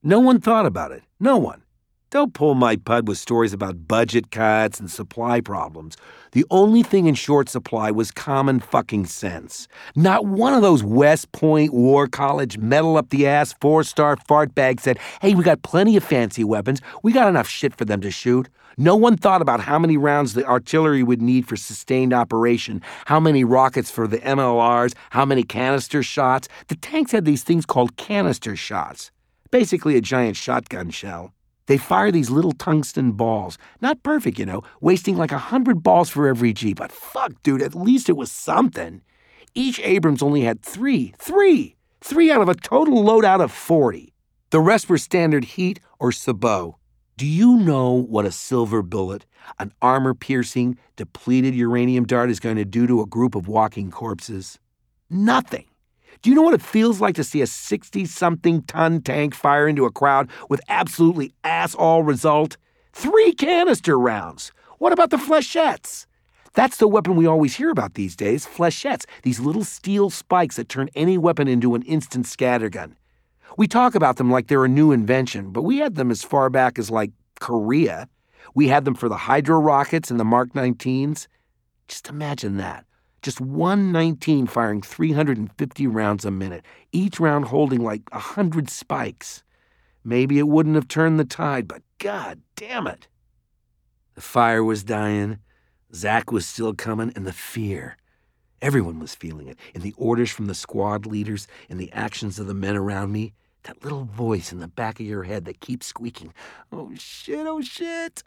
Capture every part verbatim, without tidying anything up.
No one thought about it. No one. Don't pull my pud with stories about budget cuts and supply problems. The only thing in short supply was common fucking sense. Not one of those West Point War College metal-up-the-ass four-star fart bags said, hey, we got plenty of fancy weapons. We got enough shit for them to shoot. No one thought about how many rounds the artillery would need for sustained operation, how many rockets for the M L Rs, how many canister shots. The tanks had these things called canister shots. Basically a giant shotgun shell. They fire these little tungsten balls. Not perfect, you know, wasting like a hundred balls for every G. But fuck, dude, at least it was something. Each Abrams only had three. Three! Three out of a total loadout of forty. The rest were standard heat or sabot. Do you know what a silver bullet, an armor-piercing, depleted uranium dart is going to do to a group of walking corpses? Nothing. Do you know what it feels like to see a sixty-something ton tank fire into a crowd with absolutely ass-all result? Three canister rounds. What about the flechettes? That's the weapon we always hear about these days, flechettes, these little steel spikes that turn any weapon into an instant scattergun. We talk about them like they're a new invention, but we had them as far back as, like, Korea. We had them for the Hydro rockets and the Mark nineteens. Just imagine that. Just one nineteen firing three hundred fifty rounds a minute, each round holding like a hundred spikes. Maybe it wouldn't have turned the tide, but god damn it. The fire was dying, Zach was still coming, and the fear. Everyone was feeling it, in the orders from the squad leaders, in the actions of the men around me. That little voice in the back of your head that keeps squeaking, oh shit, oh shit.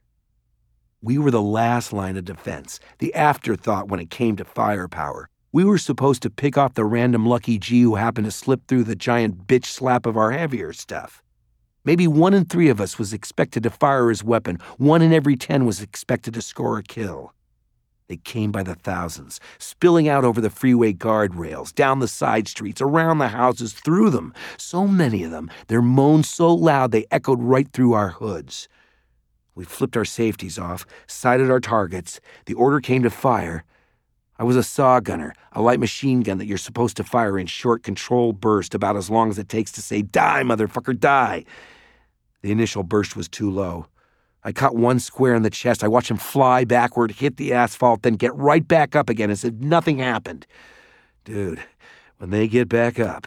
We were the last line of defense, the afterthought when it came to firepower. We were supposed to pick off the random lucky G who happened to slip through the giant bitch slap of our heavier stuff. Maybe one in three of us was expected to fire his weapon. One in every ten was expected to score a kill. They came by the thousands, spilling out over the freeway guardrails, down the side streets, around the houses, through them. So many of them, their moans so loud they echoed right through our hoods. We flipped our safeties off, sighted our targets. The order came to fire. I was a saw gunner, a light machine gun that you're supposed to fire in short controlled bursts about as long as it takes to say, die, motherfucker, die. The initial burst was too low. I caught one square in the chest. I watched him fly backward, hit the asphalt, then get right back up again as if nothing happened. Dude, when they get back up,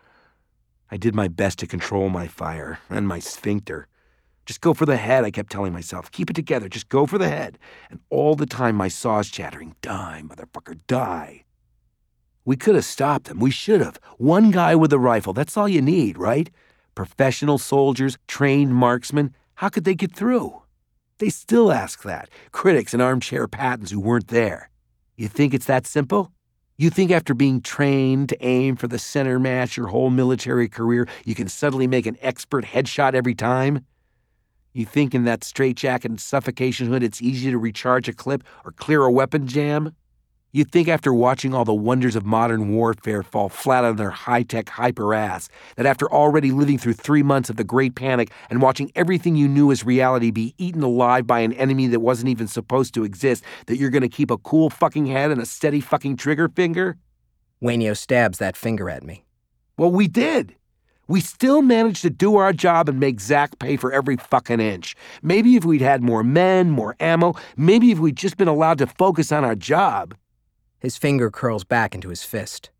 I did my best to control my fire and my sphincter. Just go for the head, I kept telling myself. Keep it together, just go for the head. And all the time my saw's chattering, die, motherfucker, die. We could have stopped them, we should have. One guy with a rifle, that's all you need, right? Professional soldiers, trained marksmen, how could they get through? They still ask that, critics and armchair patents who weren't there. You think it's that simple? You think after being trained to aim for the center mass your whole military career, you can suddenly make an expert headshot every time? You think in that straitjacket and suffocation hood it's easy to recharge a clip or clear a weapon jam? You think after watching all the wonders of modern warfare fall flat on their high-tech hyper ass, that after already living through three months of the Great Panic and watching everything you knew as reality be eaten alive by an enemy that wasn't even supposed to exist, that you're gonna keep a cool fucking head and a steady fucking trigger finger? Wainio stabs that finger at me. Well, we did. We still managed to do our job and make Zach pay for every fucking inch. Maybe if we'd had more men, more ammo, maybe if we'd just been allowed to focus on our job. His finger curls back into his fist.